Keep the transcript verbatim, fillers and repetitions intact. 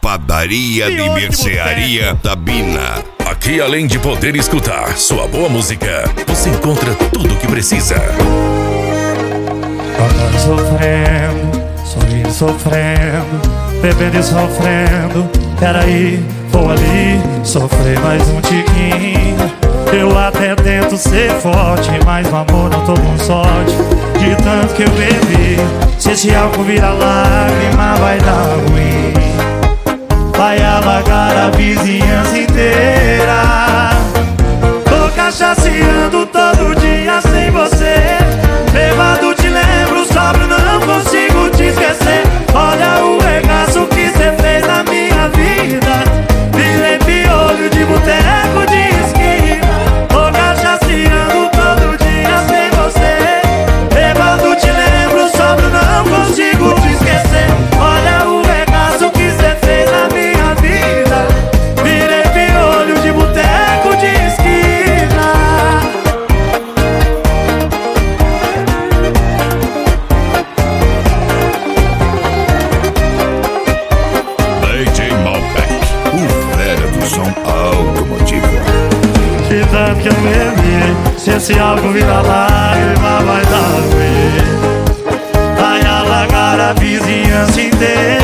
padaria de mercearia da Bina. Aqui, além de poder escutar sua boa música, você encontra tudo o que precisa. Acordando sofrendo, sorrindo sofrendo, bebendo e sofrendo. Peraí, vou ali sofrer mais um tiquinho. Eu até tento ser forte, mas no amor não tô com sorte. De tanto que eu bebi, se esse álcool virar lágrima vai dar ruim. Vai alagar a vizinhança inteira. Tô cachaceando todo dia sem você. Bêbado te lembro, sóbrio não consigo te esquecer. Olha o regaço que cê fez na minha vida. Virei piolho de boteco de esquina. Tô cachaceando todo dia sem você. Bêbado te lembro, sóbrio não consigo te esquecer. Olha o regaço que cê fez na minha vida. Virei piolho de boteco de esquina. D J Malbec, o velho do som automotivo. De tanto que eu bebi, se esse álcool virar lágrima vai dar ruim. Vai alagar a vizinhança inteira.